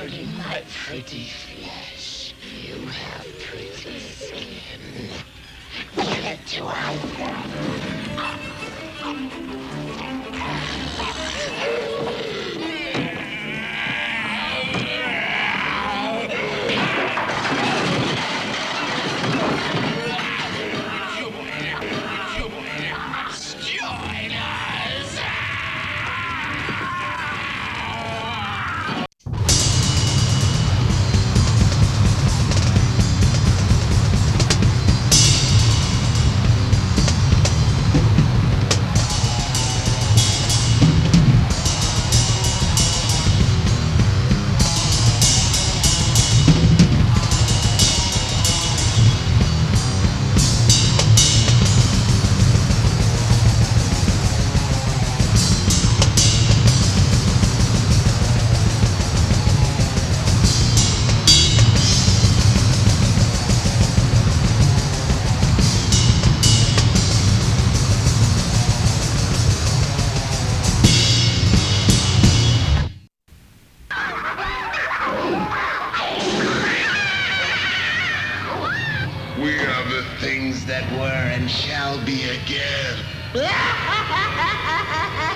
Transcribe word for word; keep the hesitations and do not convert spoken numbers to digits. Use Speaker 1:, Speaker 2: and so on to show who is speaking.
Speaker 1: burning my pretty flesh. You have pretty skin. Give it to us. Join us!
Speaker 2: We are the things that were and shall be again.